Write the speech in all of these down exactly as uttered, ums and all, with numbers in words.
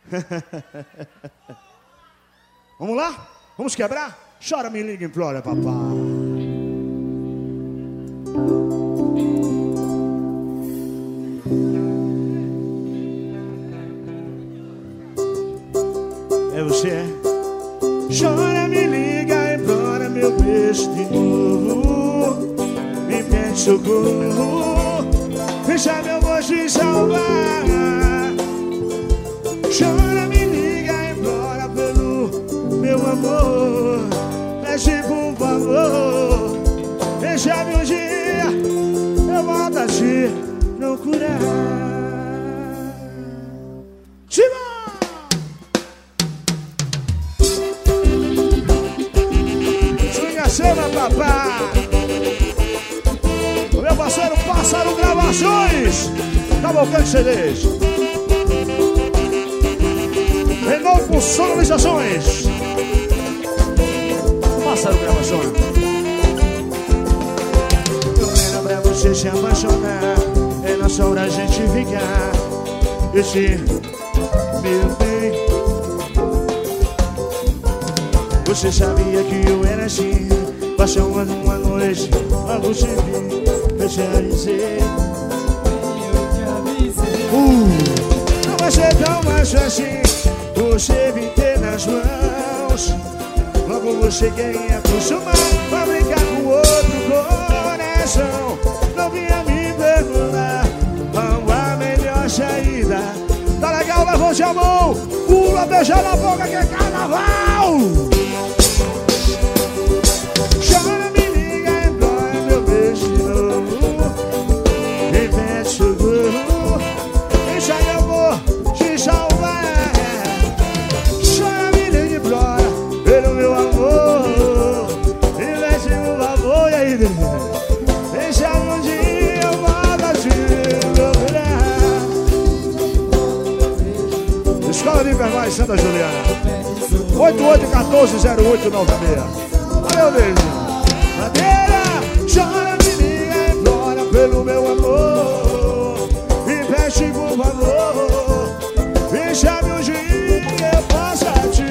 Vamos lá? Vamos quebrar? Chora, me liga, implora, papai. É você, é? Chora, me liga, implora meu beijo de novo. Me pede socorro, deixa meu amor te salvar. Chora, me liga, implora pelo meu amor. Pede por favor, deixa-me um dia, eu volto a te procurar. Chima! Chama, papá. O meu parceiro Pássaro Gravações, Cavalcante C Ds. Renovo Sonorizações, Pássaro Gravações. Eu quero pra você se apaixonar, é nossa hora a gente ficar. Esse meu bem, você sabia que eu era assim? Passou uma, uma noite, logo te vi, eu te avisei. uh, Não vai ser tão mais assim, você me ter nas mãos. Logo você quer me acostumar, vai brincar com outro coração. Não vinha me perguntar qual a melhor saída. Tá legal, levante a mão, pula, beija na boca que é carnaval. Chora, me liga, implora meu beijo de novo. Me pede socorro, deixa eu vou te salvar. Chora, me liga, implora pelo meu amor. Me pede por favor, e aí, deixa um dia eu volto a te procurar. Escola de Enfermagem Santa Juliana, oito oito um quatro zero oito nove seis. Valeu, beijo. Madeira, chora, me liga, implora pelo meu amor. Me pede por favor, deixa-me um dia que eu possa te.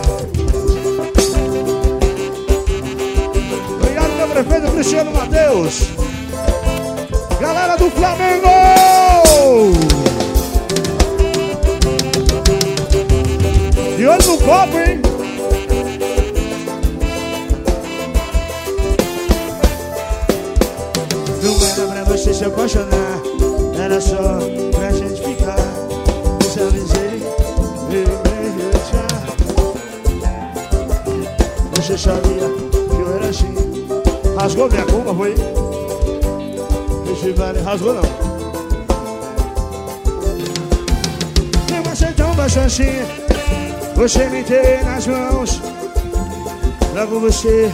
Obrigado, meu prefeito Cristiano Matheus. Galera do Flamengo! De olho no copo, hein? Não era pra você se apaixonar, era só pra gente ficar. Eu já avisei, eu já. Você sabia que eu era assim. Rasgou minha coma, foi? Esse vale, rasgou não. Nem você tão baixo assim, você me ter nas mãos. Logo você.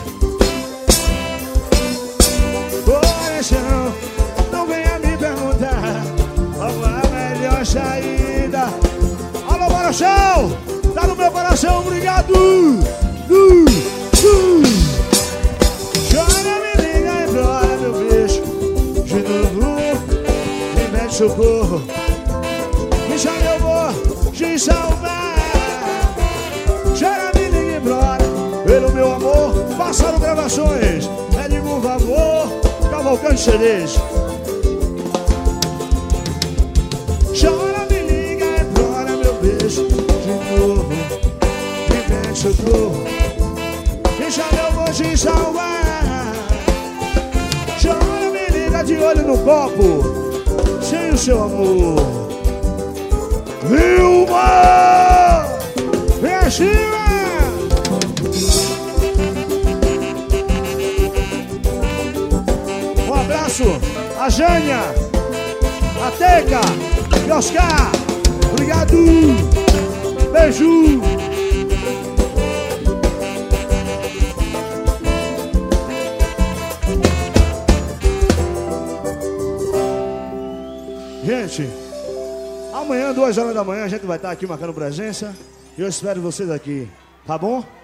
Não venha me perguntar qual a melhor saída. Alô, coração, tá no meu coração, obrigado. uh, uh. Chora, me liga, implora meu beijo de novo. Me pede socorro, deixa eu vou te salvar. Chora, me liga, implora pelo meu amor. Pássaro Gravações, pede por favor, Cavalcante C Ds. Chora, me liga, implora meu beijo de novo. Me pede socorro, deixa eu vou te salvar. Chora, me liga, de olho no copo, sem o seu amor. Vilma, vem acima. A Jânia, a Teca e Oscar, obrigado, beijo. Gente, amanhã, duas horas da manhã, a gente vai estar aqui marcando presença. E eu espero vocês aqui, tá bom?